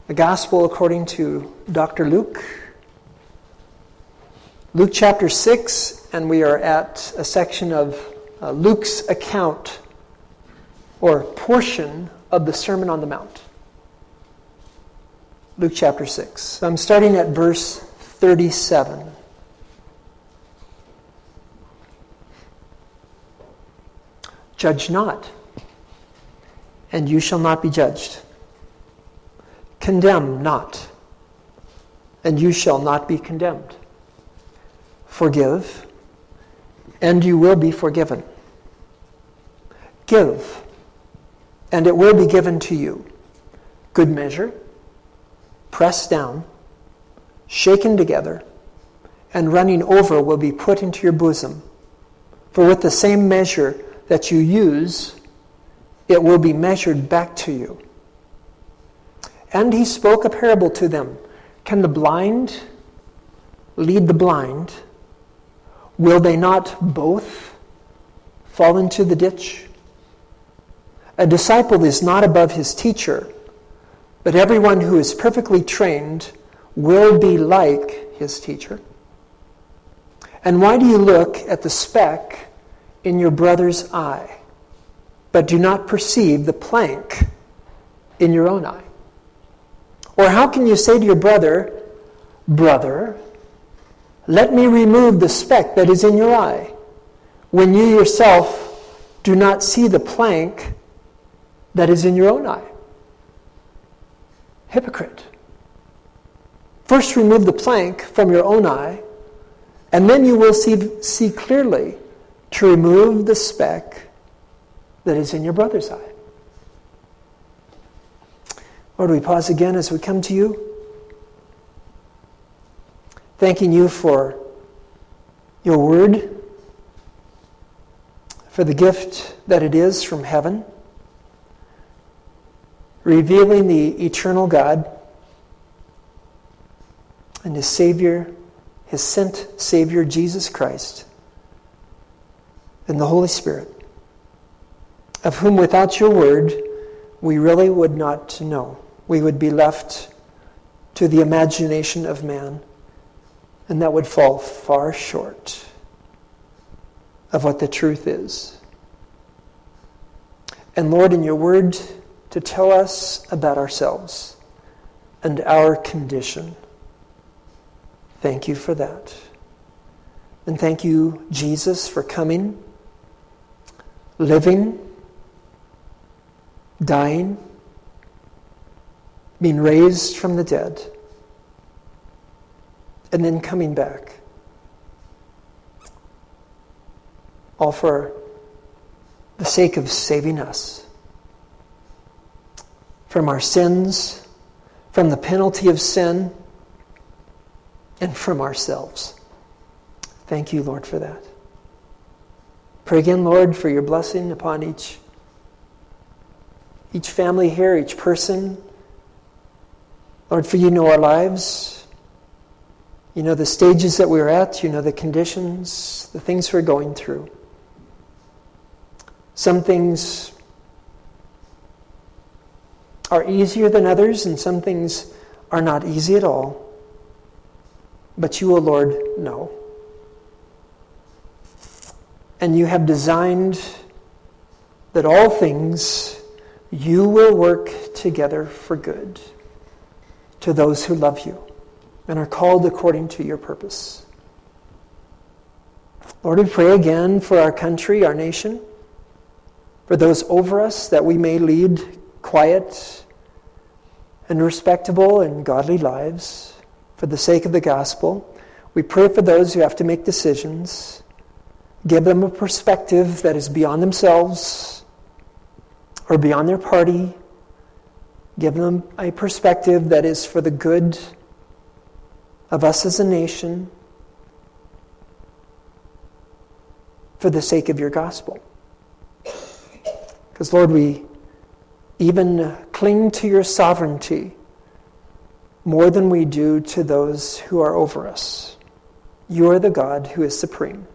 The Gospel according to Dr. Luke. Luke chapter 6, and we are at a section of Luke's account or portion of the Sermon on the Mount. Luke chapter 6. I'm starting at verse 37. Judge not, and you shall not be judged. Condemn not, and you shall not be condemned. Forgive, and you will be forgiven. Give, and it will be given to you. Good measure, pressed down, shaken together, and running over will be put into your bosom. For with the same measure that you use, it will be measured back to you. And he spoke a parable to them. Can the blind lead the blind? Will they not both fall into the ditch? A disciple is not above his teacher, but everyone who is perfectly trained will be like his teacher. And why do you look at the speck in your brother's eye, but do not perceive the plank in your own eye? Or how can you say to your brother, Brother, let me remove the speck that is in your eye, when you yourself do not see the plank that is in your own eye? Hypocrite. First remove the plank from your own eye, and then you will see clearly to remove the speck that is in your brother's eye. Lord, we pause again as we come to you, thanking you for your word, for the gift that it is from heaven, revealing the eternal God and His Savior, His sent Savior, Jesus Christ, and the Holy Spirit, of whom without your word we really would not know. We would be left to the imagination of man, and that would fall far short of what the truth is. And Lord, in your word, to tell us about ourselves and our condition. Thank you for that. And thank you, Jesus, for coming, living, dying, being raised from the dead, and then coming back. All for the sake of saving us from our sins, from the penalty of sin, and from ourselves. Thank you, Lord, for that. Pray again, Lord, for your blessing upon each family here, each person. Lord, for you know our lives. You know the stages that we're at. You know the conditions, the things we're going through. Some things are easier than others, and some things are not easy at all. But you, O Lord, know. And you have designed that all things you will work together for good to those who love you and are called according to your purpose. Lord, we pray again for our country, our nation, for those over us, that we may lead quiet and respectable and godly lives for the sake of the gospel. We pray for those who have to make decisions. Give them a perspective that is beyond themselves or beyond their party. Give them a perspective that is for the good of us as a nation, for the sake of your gospel. Because, Lord, we even cling to your sovereignty more than we do to those who are over us. You are the God who is supreme.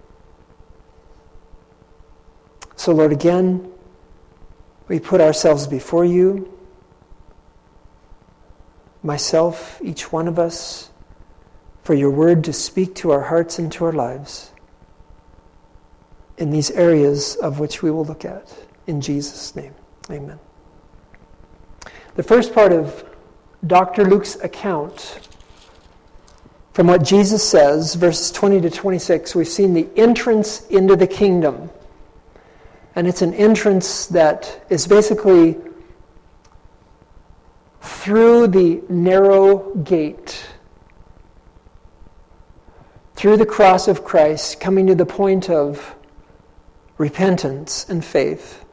So, Lord, again, we put ourselves before you. myself, each one of us, for your word to speak to our hearts and to our lives in these areas of which we will look at. In Jesus' name, amen. The first part of Dr. Luke's account, from what Jesus says, verses 20 to 26, we've seen the entrance into the kingdom. And it's an entrance that is basically through the narrow gate, through the cross of Christ, coming to the point of repentance and faith,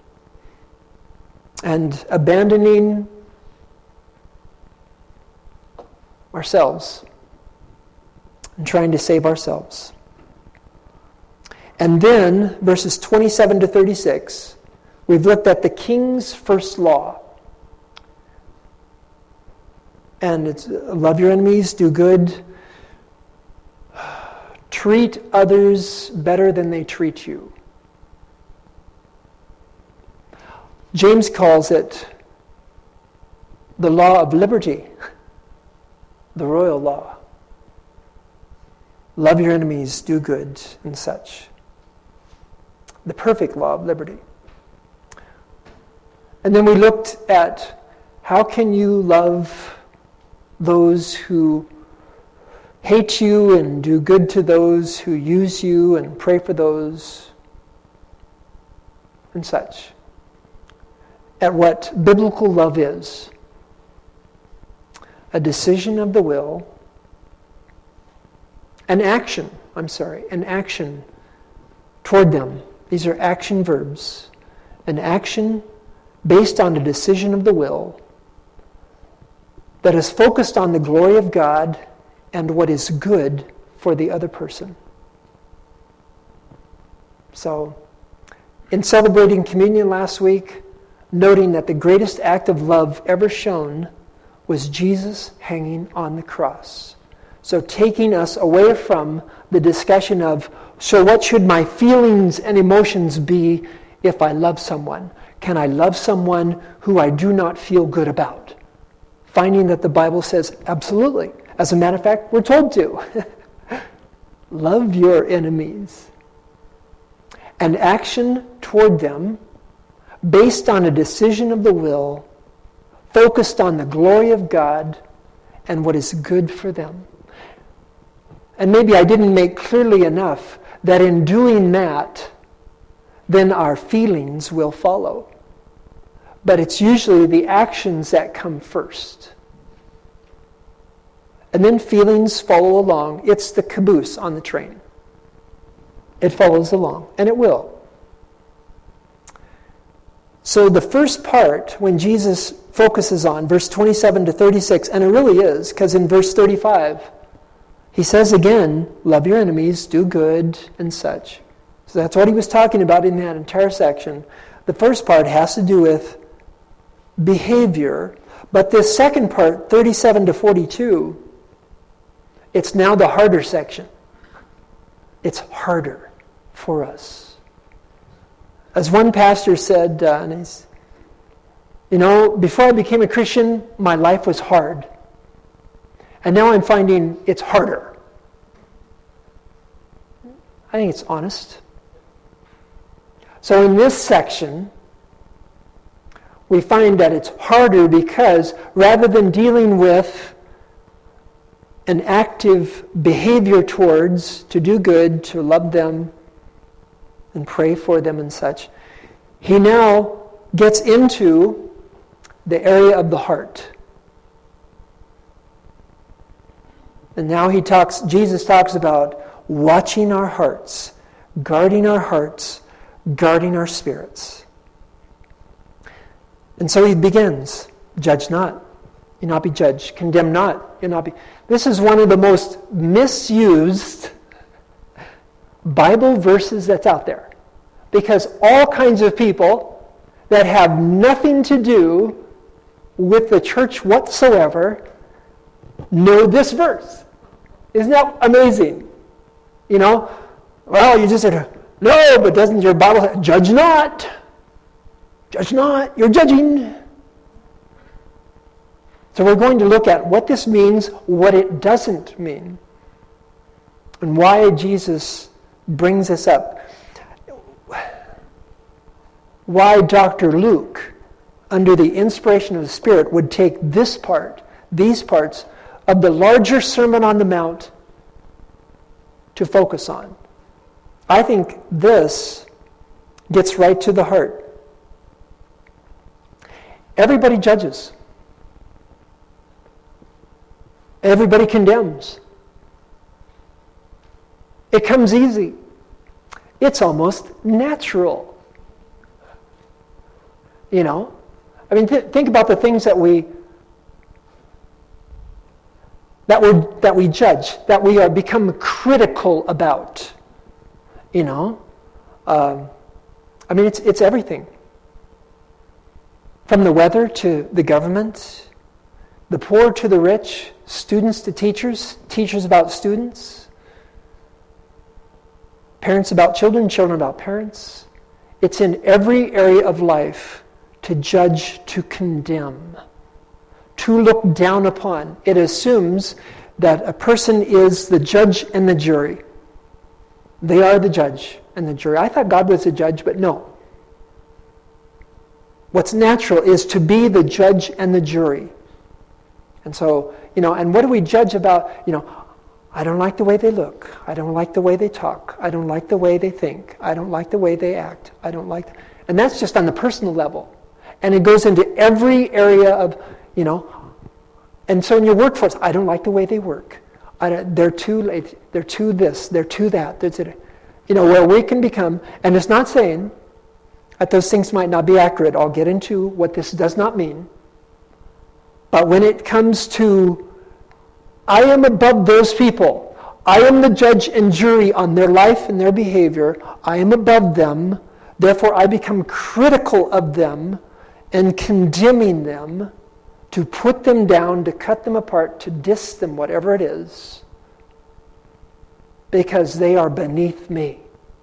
and abandoning ourselves and trying to save ourselves. And then, verses 27 to 36, we've looked at the king's first law. And it's love your enemies, do good, treat others better than they treat you. James calls it the law of liberty, the royal law. Love your enemies, do good, and such. The perfect law of liberty. And then we looked at how can you love those who hate you and do good to those who use you and pray for those and such. At what biblical love is. A decision of the will, an action toward them. These are action verbs. An action based on a decision of the will that is focused on the glory of God and what is good for the other person. So, in celebrating communion last week, noting that the greatest act of love ever shown was Jesus hanging on the cross. So taking us away from the discussion of, so what should my feelings and emotions be if I love someone? Can I love someone who I do not feel good about? Finding that the Bible says, absolutely. As a matter of fact, we're told to. Love your enemies. An action toward them based on a decision of the will, focused on the glory of God and what is good for them. And maybe I didn't make clearly enough that in doing that, then our feelings will follow. But it's usually the actions that come first. And then feelings follow along. It's the caboose on the train. It follows along, and it will. So the first part, when Jesus focuses on, verse 27 to 36, and it really is, because in verse 35, he says again, love your enemies, do good, and such. So that's what he was talking about in that entire section. The first part has to do with behavior, but this second part, 37 to 42, it's now the harder section. It's harder for us. As one pastor said, before I became a Christian, my life was hard. And now I'm finding it's harder. I think it's honest. So in this section, we find that it's harder because rather than dealing with an active behavior towards, to do good, to love them, and pray for them and such, he now gets into the area of the heart. And now Jesus talks about watching our hearts, guarding our spirits. And so he begins, judge not, you'll not be judged. Condemn not, you'll not be. This is one of the most misused Bible verses that's out there. Because all kinds of people that have nothing to do with the church whatsoever know this verse. Isn't that amazing? Well, you just said, no, but doesn't your Bible say, judge not? Judge not, you're judging. So we're going to look at what this means, what it doesn't mean, and why Jesus brings this up. Why Dr. Luke, under the inspiration of the Spirit, would take this part, these parts of the larger Sermon on the Mount to focus on. I think this gets right to the heart. Everybody judges. Everybody condemns. It comes easy. It's almost natural. You know? I mean, think about the things that we judge, that we are become critical about. You know? I mean, it's everything. From the weather to the government, the poor to the rich, students to teachers, teachers about students, parents about children, children about parents. It's in every area of life to judge, to condemn, to look down upon. It assumes that a person is the judge and the jury. They are the judge and the jury. I thought God was the judge, but no. What's natural is to be the judge and the jury. And so, and what do we judge about? I don't like the way they look. I don't like the way they talk. I don't like the way they think. I don't like the way they act. I don't like... And that's just on the personal level. And it goes into every area of, And so in your workforce, I don't like the way they work. They're too late. They're too this. They're too that. Where we can become... And it's not saying that those things might not be accurate. I'll get into what this does not mean. But when it comes to, I am above those people. I am the judge and jury on their life and their behavior. I am above them. Therefore, I become critical of them and condemning them, to put them down, to cut them apart, to diss them, whatever it is, because they are beneath me.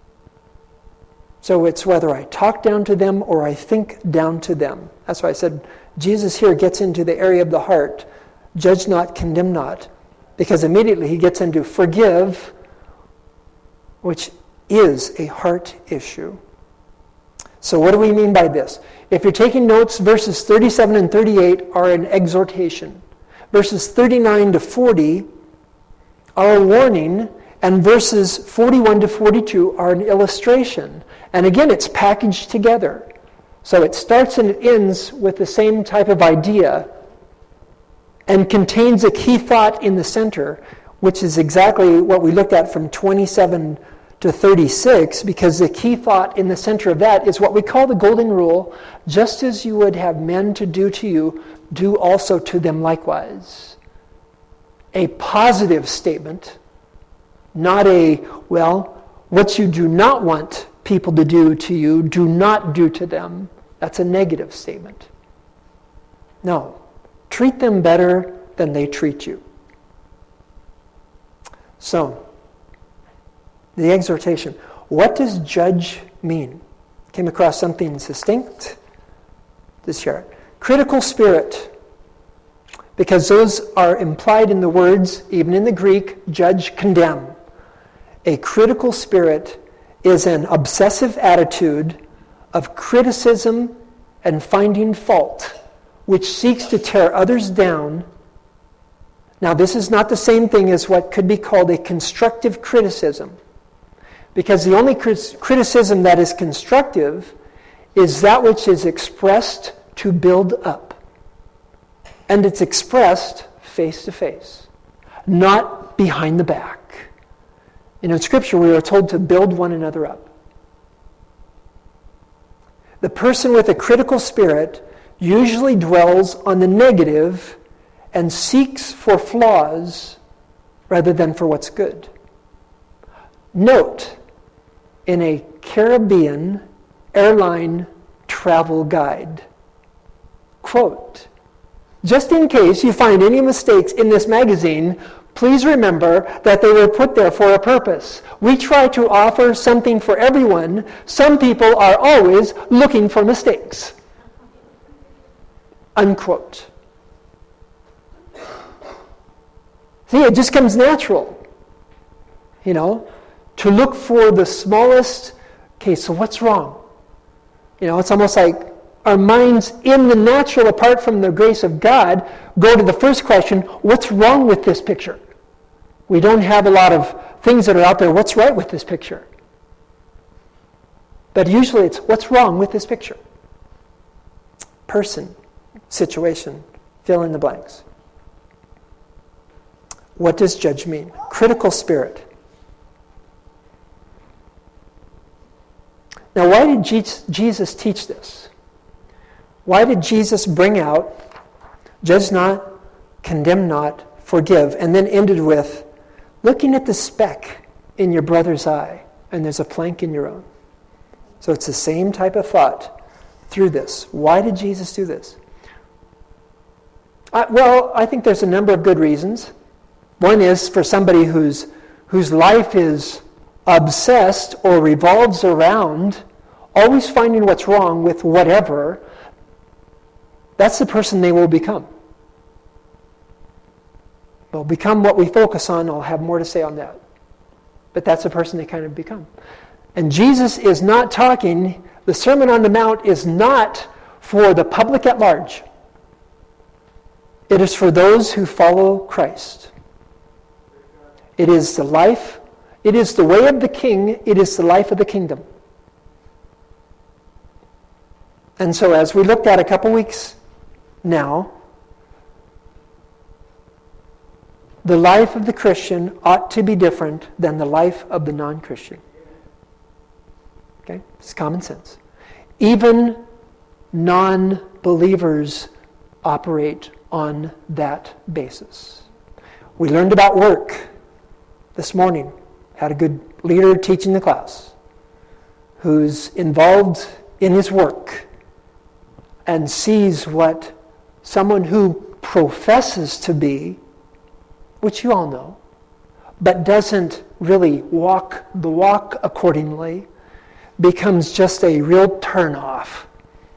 So it's whether I talk down to them or I think down to them. That's why I said Jesus here gets into the area of the heart. Judge not, condemn not. Because immediately he gets into forgive, which is a heart issue. So what do we mean by this? If you're taking notes, verses 37 and 38 are an exhortation. Verses 39 to 40 are a warning, and verses 41 to 42 are an illustration. And again, it's packaged together. So it starts and it ends with the same type of idea and contains a key thought in the center, which is exactly what we looked at from 27 to 36, because the key thought in the center of that is what we call the golden rule: just as you would have men to do to you, do also to them likewise. A positive statement, not a, what you do not want people to do to you, do not do to them. That's a negative statement. No. Treat them better than they treat you. So, the exhortation. What does judge mean? Came across something succinct this year. Critical spirit. Because those are implied in the words, even in the Greek, judge, condemn. A critical spirit is an obsessive attitude of criticism and finding fault, which seeks to tear others down. Now, this is not the same thing as what could be called a constructive criticism, because the only criticism that is constructive is that which is expressed to build up. And it's expressed face to face, not behind the back. In Scripture, we are told to build one another up. The person with a critical spirit usually dwells on the negative and seeks for flaws rather than for what's good. Note, in a Caribbean airline travel guide, quote, just in case you find any mistakes in this magazine, please remember that they were put there for a purpose. We try to offer something for everyone. Some people are always looking for mistakes. Unquote. See, it just comes natural, to look for the smallest, okay, so what's wrong? It's almost like our minds in the natural, apart from the grace of God, go to the first question, what's wrong with this picture? We don't have a lot of things that are out there, what's right with this picture? But usually it's, what's wrong with this picture? Person, situation, fill in the blanks. What does judge mean? Critical spirit. Now, why did Jesus teach this? Why did Jesus bring out, judge not, condemn not, forgive, and then ended with, looking at the speck in your brother's eye, and there's a plank in your own. So it's the same type of thought through this. Why did Jesus do this? I think there's a number of good reasons. One is for somebody whose life is obsessed or revolves around always finding what's wrong with whatever, that's the person they will become. They'll become what we focus on. I'll have more to say on that. But that's the person they kind of become. And Jesus is not talking, the Sermon on the Mount is not for the public at large. It is for those who follow Christ. It is the life, it is the way of the King, it is the life of the kingdom. And so as we looked at a couple weeks now, the life of the Christian ought to be different than the life of the non-Christian. Okay? It's common sense. Even non-believers operate on that basis. We learned about work this morning. Had a good leader teaching the class who's involved in his work and sees what someone who professes to be, which you all know, but doesn't really walk the walk accordingly, becomes just a real turn-off.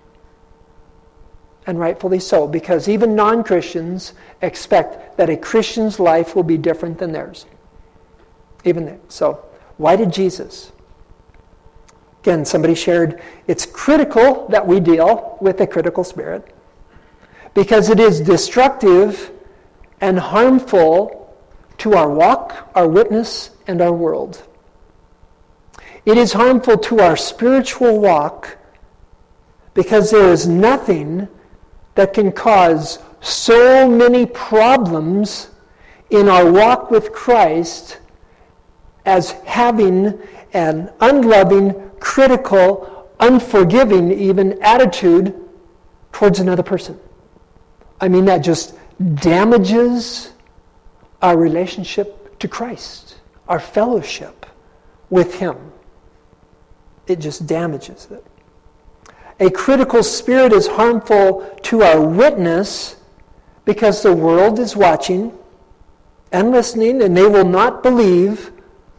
And rightfully so, because even non-Christians expect that a Christian's life will be different than theirs. Even then. So, why did Jesus? Again, somebody shared, it's critical that we deal with a critical spirit because it is destructive and harmful to our walk, our witness, and our world. It is harmful to our spiritual walk because there is nothing that can cause so many problems in our walk with Christ as having an unloving, critical, unforgiving even attitude towards another person. I mean, that just damages our relationship to Christ, our fellowship with Him. It just damages it. A critical spirit is harmful to our witness because the world is watching and listening, and they will not believe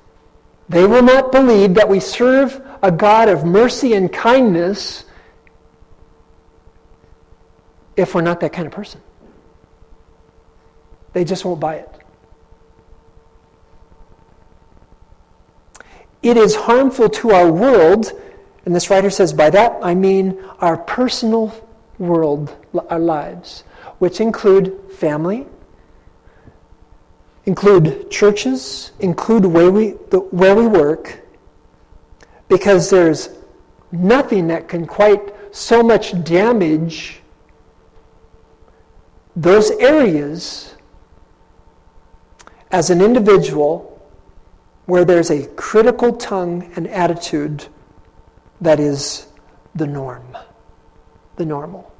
that we serve a God of mercy and kindness if we're not that kind of person. They just won't buy it. It is harmful to our world, and this writer says, by that I mean our personal world, our lives, which include family, include churches, include where we work, because there's nothing that can quite so much damage those areas as an individual where there's a critical tongue and attitude that is the norm, the normal.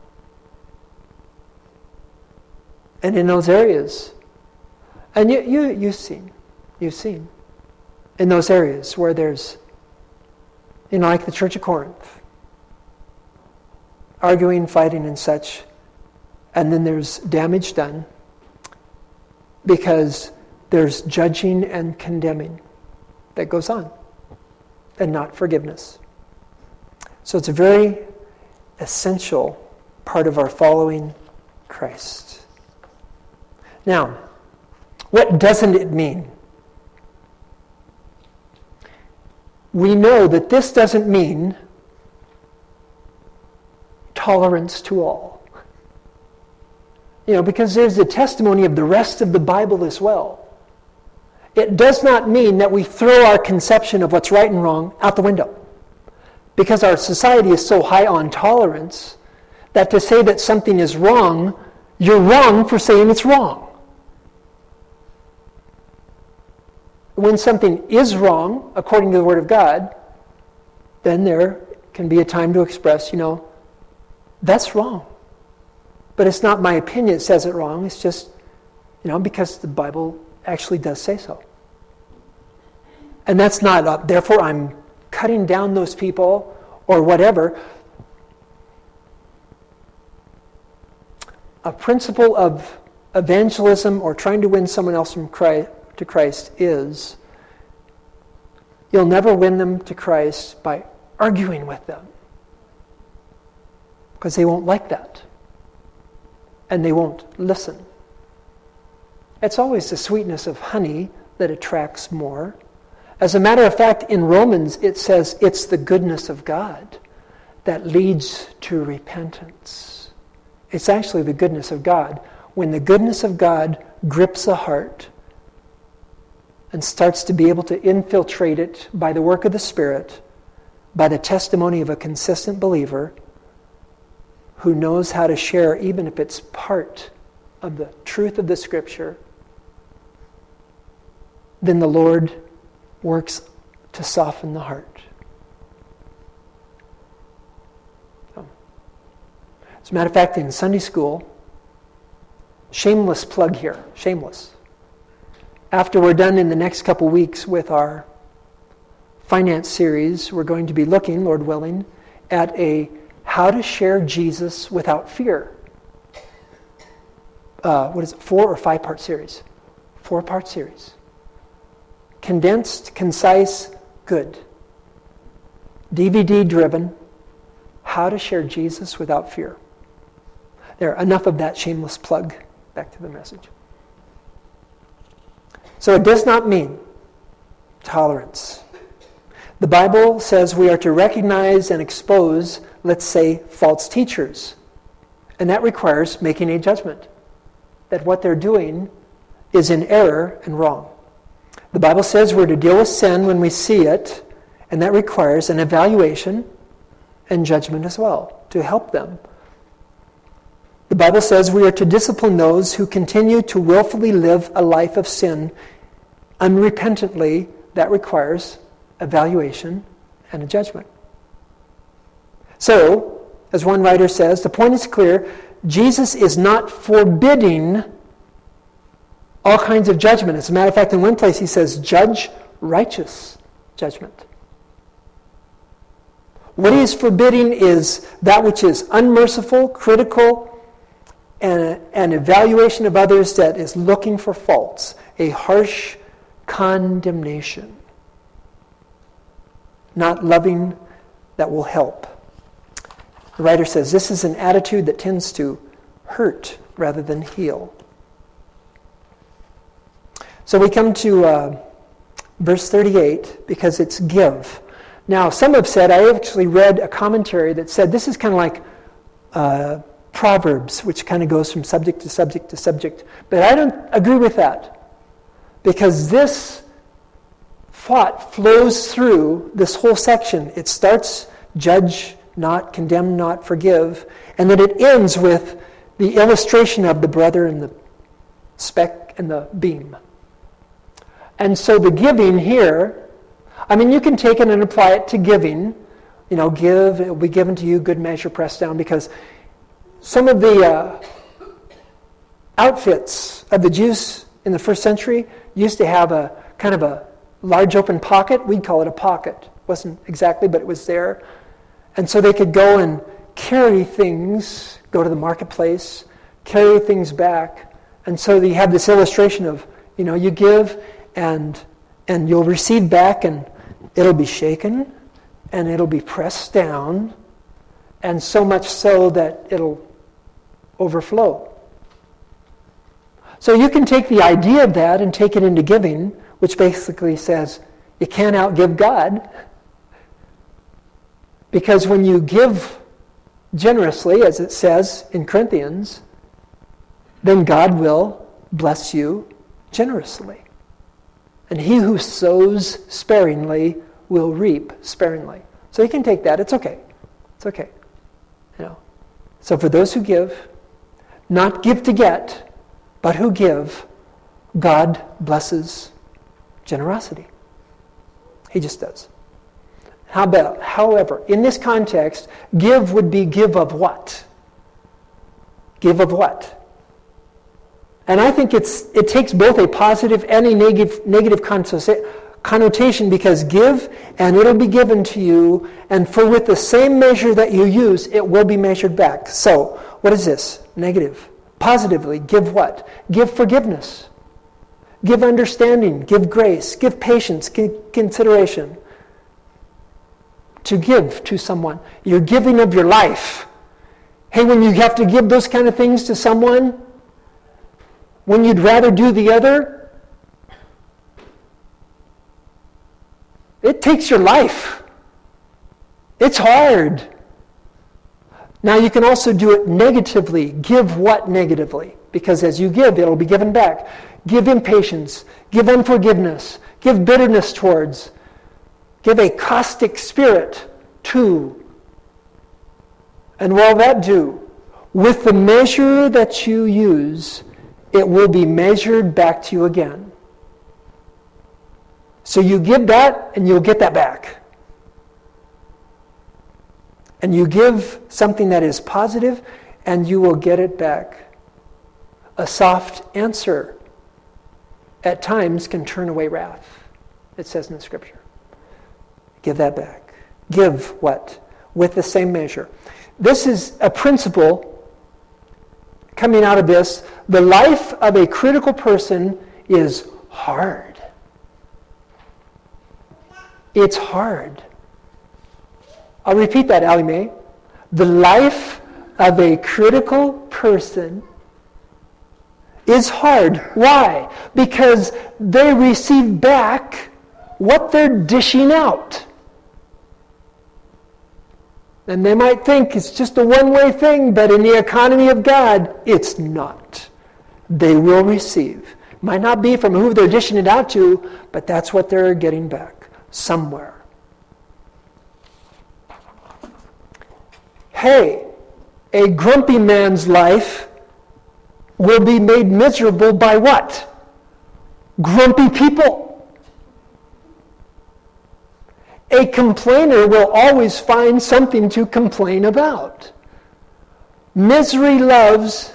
And in those areas, and you've seen in those areas where there's, like the Church of Corinth, arguing, fighting, and such, and then there's damage done because there's judging and condemning that goes on, and not forgiveness. So it's a very essential part of our following Christ. Now, What doesn't it mean? We know that this doesn't mean tolerance to all. Because there's the testimony of the rest of the Bible as well. It does not mean that we throw our conception of what's right and wrong out the window. Because our society is so high on tolerance that to say that something is wrong, you're wrong for saying it's wrong. When something is wrong, according to the Word of God, then there can be a time to express, that's wrong. But it's not my opinion that says it wrong. It's just, because the Bible actually does say so. And that's not, therefore I'm cutting down those people or whatever. A principle of evangelism or trying to win someone else to Christ is you'll never win them to Christ by arguing with them. Because they won't like that. And they won't listen. It's always the sweetness of honey that attracts more. As a matter of fact, in Romans it says it's the goodness of God that leads to repentance. It's actually the goodness of God. When the goodness of God grips a heart and starts to be able to infiltrate it by the work of the Spirit, by the testimony of a consistent believer who knows how to share, even if it's part of the truth of the Scripture, then the Lord works to soften the heart. As a matter of fact, in Sunday school, shameless plug here, shameless. After we're done in the next couple weeks with our finance series, we're going to be looking, Lord willing, at a how to share Jesus without fear. 4 or 5 part series? 4-part series. Condensed, concise, good. DVD driven. How to share Jesus without fear. There, enough of that shameless plug. Back to the message. So it does not mean tolerance. The Bible says we are to recognize and expose, let's say, false teachers. And that requires making a judgment that what they're doing is in error and wrong. The Bible says we're to deal with sin when we see it, and that requires an evaluation and judgment as well to help them. The Bible says we are to discipline those who continue to willfully live a life of sin unrepentantly. That requires evaluation and a judgment. So, as one writer says, the point is clear. Jesus is not forbidding all kinds of judgment. As a matter of fact, in one place he says, judge righteous judgment. What he is forbidding is that which is unmerciful, critical, and an evaluation of others that is looking for faults, a harsh condemnation, not loving that will help. The writer says this is an attitude that tends to hurt rather than heal. So we come to verse 38 because it's give. Now, some have said, I actually read a commentary that said this is kind of like Proverbs, which kind of goes from subject to subject to subject. But I don't agree with that. Because this thought flows through this whole section. It starts, judge not, condemn not, forgive. And then it ends with the illustration of the brother and the speck and the beam. And so the giving here, you can take it and apply it to giving. Give, it will be given to you, good measure, pressed down, because some of the outfits of the Jews in the first century used to have a kind of a large open pocket. We'd call it a pocket. It wasn't exactly, but it was there. And so they could go and carry things, go to the marketplace, carry things back. And so you have this illustration of, you give and you'll receive back, and it'll be shaken and it'll be pressed down, and so much so that it'll overflow. So you can take the idea of that and take it into giving, which basically says you can't outgive God. Because when you give generously, as it says in Corinthians, then God will bless you generously. And he who sows sparingly will reap sparingly. So you can take that. It's okay. It's okay. So for those who give, not give to get, but who give, God blesses generosity. He just does. However, in this context, give would be give of what? Give of what? And I think it takes both a positive and a negative connotation, because give and it'll be given to you, and for with the same measure that you use, it will be measured back. So, what is this? Negative. Positively, give what? Give forgiveness. Give understanding. Give grace. Give patience. Give consideration. To give to someone. You're giving of your life. Hey, when you have to give those kind of things to someone, when you'd rather do the other, it takes your life. It's hard. Now you can also do it negatively. Give what negatively? Because as you give, it'll be given back. Give impatience. Give unforgiveness. Give bitterness towards. Give a caustic spirit to. And what will that do? With the measure that you use, it will be measured back to you again. So you give that, and you'll get that back. And you give something that is positive, and you will get it back. A soft answer at times can turn away wrath, it says in the Scripture. Give that back. Give what? With the same measure. This is a principle coming out of this. The life of a critical person is hard. It's hard. I'll repeat that, Allie Mae. The life of a critical person is hard. Why? Because they receive back what they're dishing out. And they might think it's just a one-way thing, but in the economy of God, it's not. They will receive. Might not be from who they're dishing it out to, but that's what they're getting back somewhere. Hey, a grumpy man's life will be made miserable by what? Grumpy people. A complainer will always find something to complain about. Misery loves,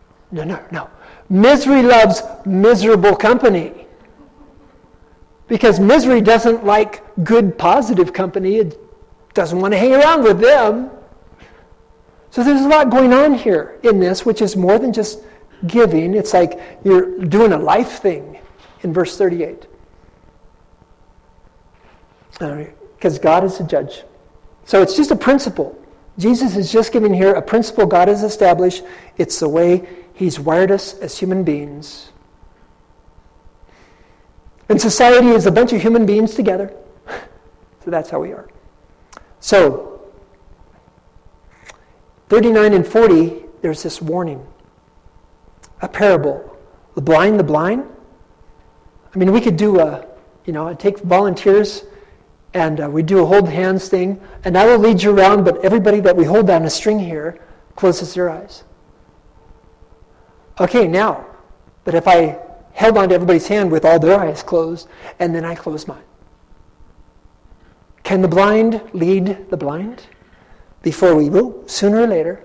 misery loves miserable company. Because misery doesn't like good, positive company. It doesn't want to hang around with them. So there's a lot going on here in this, which is more than just giving. It's like you're doing a life thing in verse 38. Because God is the judge. So it's just a principle. Jesus is just giving here a principle God has established. It's the way He's wired us as human beings. And society is a bunch of human beings together. So that's how we are. So, 39 and 40, there's this warning. A parable. The blind. I mean, we could do take volunteers, and we do a hold hands thing, and I will lead you around, but everybody that we hold on a string here closes their eyes. Okay, now, but if I held onto everybody's hand with all their eyes closed, and then I close mine. Can the blind lead the blind? Before we will, sooner or later.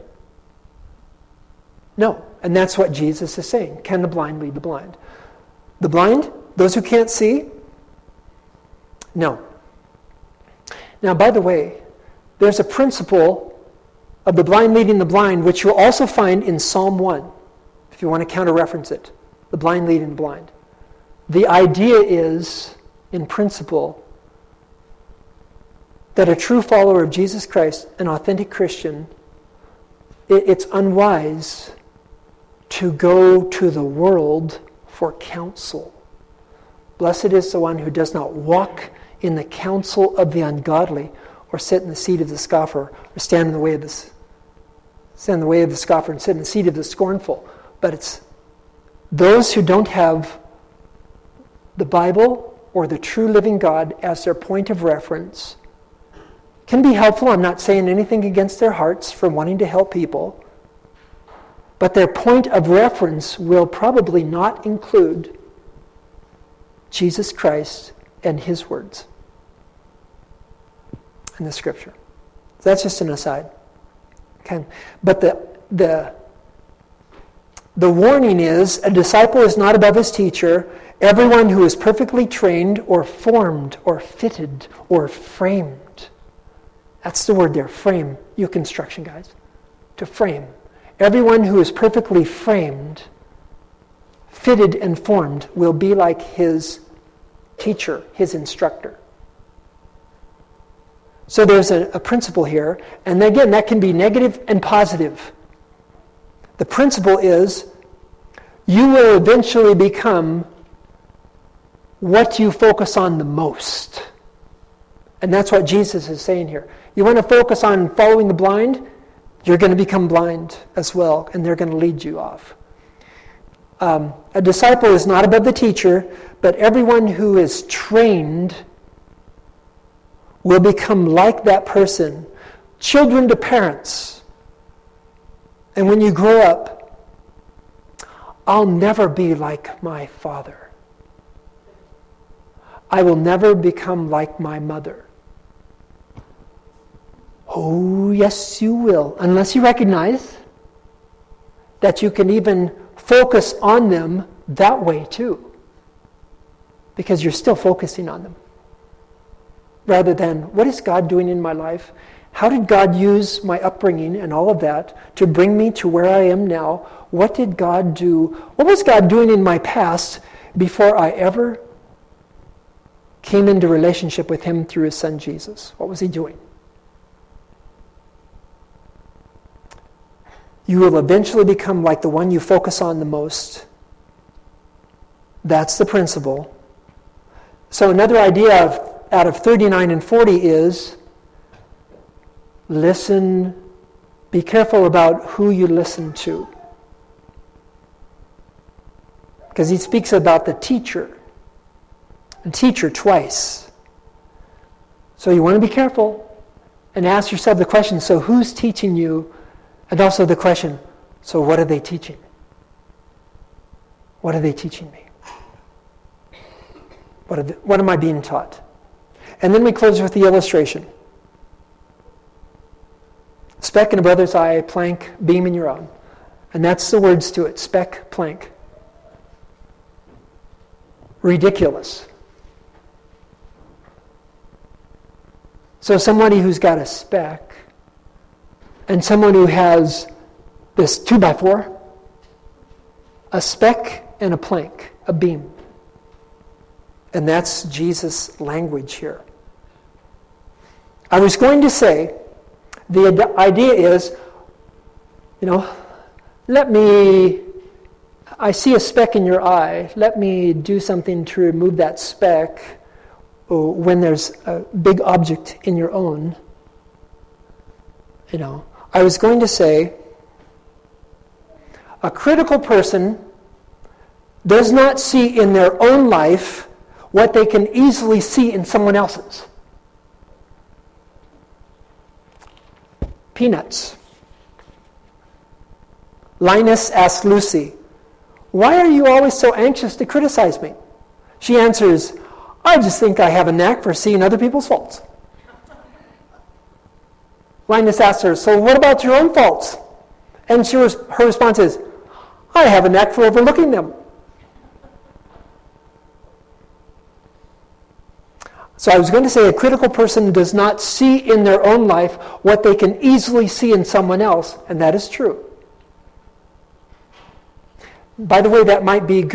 No, and that's what Jesus is saying. Can the blind lead the blind? The blind, those who can't see? No. Now, by the way, there's a principle of the blind leading the blind, which you'll also find in Psalm 1, if you want to counter-reference it. The blind leading the blind. The idea is, in principle, that a true follower of Jesus Christ, an authentic Christian, it's unwise to go to the world for counsel. Blessed is the one who does not walk in the counsel of the ungodly, or sit in the seat of the scoffer, or stand in the way of the scoffer and sit in the seat of the scornful. But it's those who don't have the Bible or the true living God as their point of reference. Can be helpful. I'm not saying anything against their hearts for wanting to help people. But their point of reference will probably not include Jesus Christ and His words in the Scripture. That's just an aside. Okay. But the warning is, a disciple is not above his teacher. Everyone who is perfectly trained or formed or fitted or framed. That's the word there, frame. You construction guys. To frame. Everyone who is perfectly framed, fitted and formed will be like his teacher, his instructor. So there's a principle here, and again, that can be negative and positive. The principle is, you will eventually become what you focus on the most. And that's what Jesus is saying here. You want to focus on following the blind? You're going to become blind as well, and they're going to lead you off. A disciple is not above the teacher, but everyone who is trained will become like that person. Children to parents. And when you grow up, I'll never be like my father. I will never become like my mother. Oh, yes, you will. Unless you recognize that you can even focus on them that way too. Because you're still focusing on them. Rather than, what is God doing in my life? How did God use my upbringing and all of that to bring me to where I am now? What did God do? What was God doing in my past before I ever came into relationship with Him through His Son Jesus? What was He doing? You will eventually become like the one you focus on the most. That's the principle. So another idea out of 39 and 40 is, listen, be careful about who you listen to. Because he speaks about the teacher twice. So you want to be careful and ask yourself the question, so who's teaching you? And also the question, so what are they teaching? What are they teaching me? What am I being taught? And then we close with the illustration. Speck in a brother's eye, plank, beam in your own. And that's the words to it, speck, plank. Ridiculous. So somebody who's got a speck and someone who has this 2x4, a speck and a plank, a beam. And that's Jesus' language here. I was going to say, the idea is, I see a speck in your eye, let me do something to remove that speck when there's a big object in your own. I was going to say, a critical person does not see in their own life what they can easily see in someone else's. Peanuts. Linus asks Lucy, "Why are you always so anxious to criticize me?" She answers, "I just think I have a knack for seeing other people's faults." Linus asks her, "So what about your own faults?" And her response is, "I have a knack for overlooking them." So I was going to say a critical person does not see in their own life what they can easily see in someone else, and that is true. By the way, that might be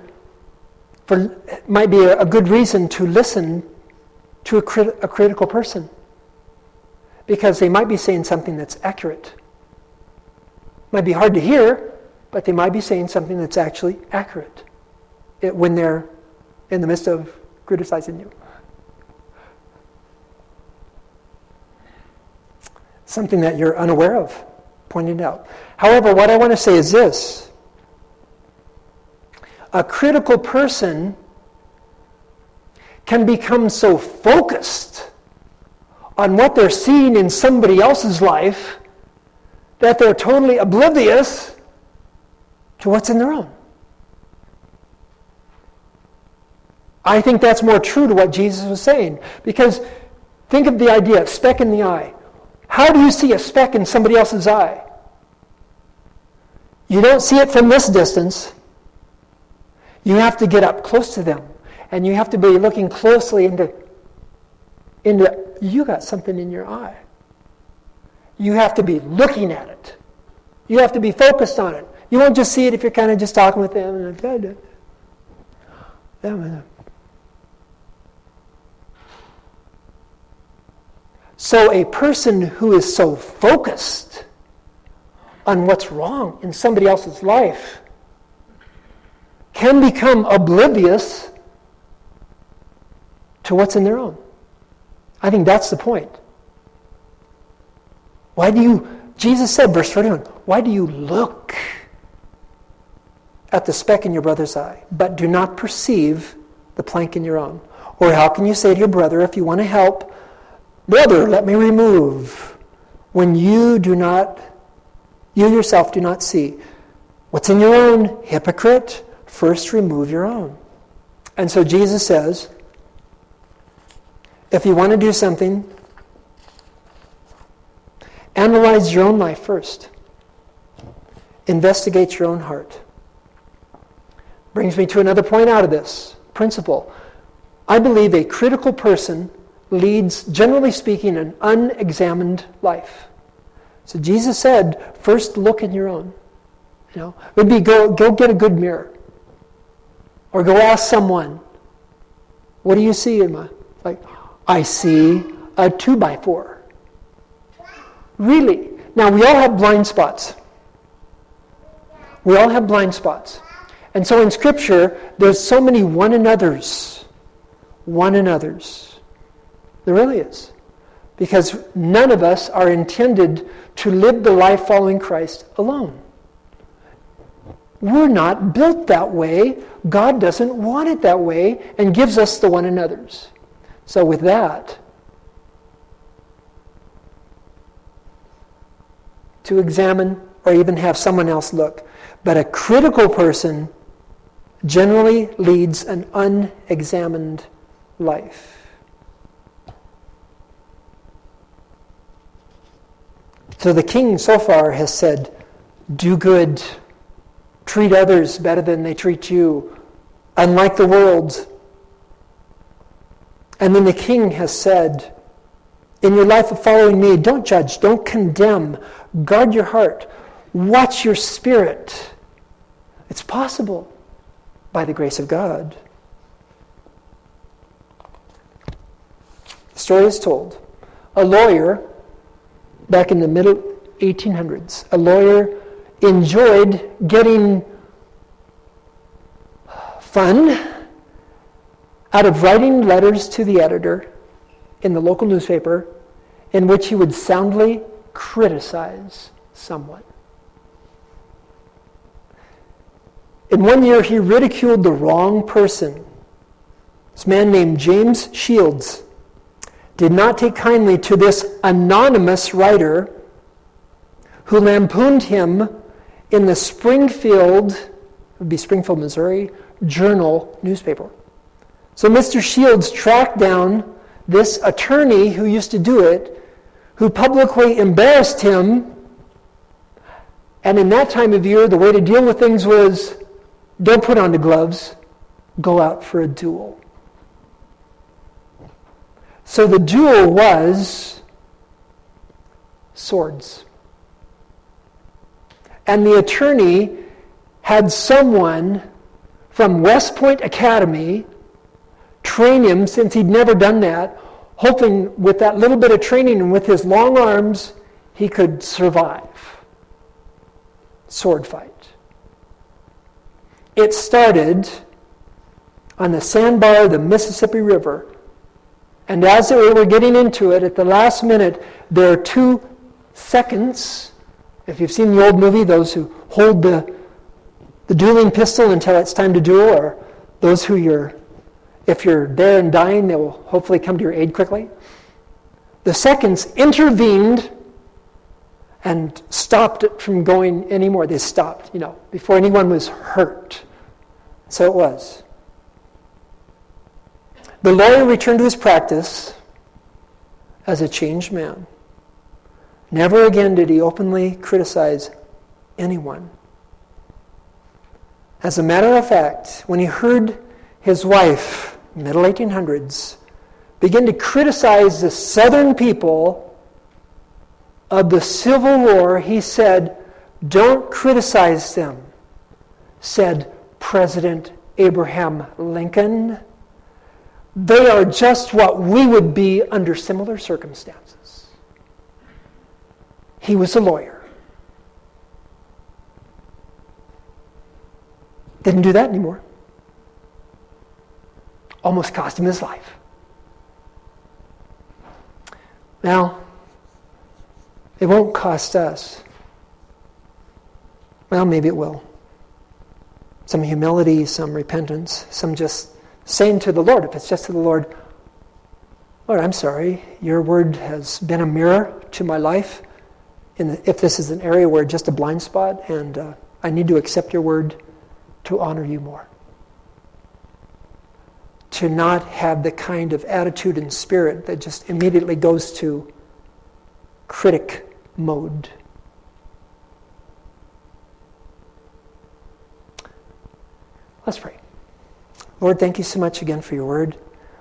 might be a good reason to listen to a critical person, because they might be saying something that's accurate. Might be hard to hear, but they might be saying something that's actually accurate when they're in the midst of criticizing you. Something that you're unaware of, pointed out. However, what I want to say is this. A critical person can become so focused on what they're seeing in somebody else's life that they're totally oblivious to what's in their own. I think that's more true to what Jesus was saying. Because think of the idea, speck in the eye. How do you see a speck in somebody else's eye? You don't see it from this distance. You have to get up close to them. And you have to be looking closely into you got something in your eye. You have to be looking at it. You have to be focused on it. You won't just see it if you're kind of just talking with them. So a person who is so focused on what's wrong in somebody else's life can become oblivious to what's in their own. I think that's the point. Jesus said, verse 31, why do you look at the speck in your brother's eye, but do not perceive the plank in your own? Or how can you say to your brother, if you want to help, brother, let me remove, when you yourself do not see what's in your own? Hypocrite, first remove your own. And so Jesus says, if you want to do something, analyze your own life first. Investigate your own heart. Brings me to another point out of this principle. I believe a critical person leads, generally speaking, an unexamined life. So Jesus said, first look in your own. It would be go get a good mirror. Or go ask someone, what do you see in my life? I see a 2x4. Really? Now, we all have blind spots. We all have blind spots. And so in Scripture, there's so many one another's. One another's. There really is. Because none of us are intended to live the life following Christ alone. We're not built that way. God doesn't want it that way and gives us the one another's. So with that, to examine or even have someone else look. But a critical person generally leads an unexamined life. So the king so far has said, do good, treat others better than they treat you, unlike the world. And then the king has said, in your life of following me, don't judge, don't condemn, guard your heart, watch your spirit. It's possible by the grace of God. The story is told. A lawyer, back in the middle 1800s, a lawyer enjoyed getting fun out of writing letters to the editor in the local newspaper in which he would soundly criticize someone. In one year, he ridiculed the wrong person. This man named James Shields did not take kindly to this anonymous writer who lampooned him in the Springfield, it would be Springfield, Missouri, Journal newspaper. So Mr. Shields tracked down this attorney who used to do it, who publicly embarrassed him. And in that time of year, the way to deal with things was, don't put on the gloves, go out for a duel. So the duel was swords. And the attorney had someone from West Point Academy train him, since he'd never done that, hoping with that little bit of training and with his long arms, he could survive. Sword fight. it started on the sandbar of the Mississippi River. And as they were getting into it, at the last minute, there are 2 seconds. If you've seen the old movie, those who hold the dueling pistol until it's time to duel, or those who if you're there and dying, they will hopefully come to your aid quickly. The seconds intervened and stopped it from going anymore. They stopped, before anyone was hurt. So it was. The lawyer returned to his practice as a changed man. Never again did he openly criticize anyone. As a matter of fact, when he heard his wife, middle 1800s, begin to criticize the Southern people of the Civil War, he said, "Don't criticize them," said President Abraham Lincoln. "They are just what we would be under similar circumstances." He was a lawyer. Didn't do that anymore. Almost cost him his life. Now, it won't cost us. Well, maybe it will. Some humility, some repentance, some just saying to the Lord, if it's just to the Lord, "Lord, I'm sorry, your word has been a mirror to my life. If this is an area where just a blind spot, and I need to accept your word to honor you more." To not have the kind of attitude and spirit that just immediately goes to critic mode. Let's pray. Lord, thank you so much again for your word.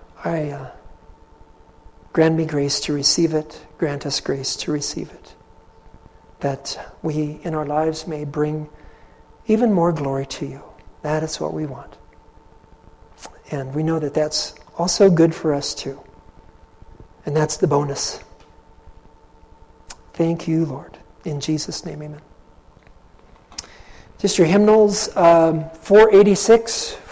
Grant me grace to receive it. Grant us grace to receive it. That we in our lives may bring even more glory to you. That is what we want. And we know that that's also good for us too. And that's the bonus. Thank you, Lord. In Jesus' name, amen. Just your hymnals, 486.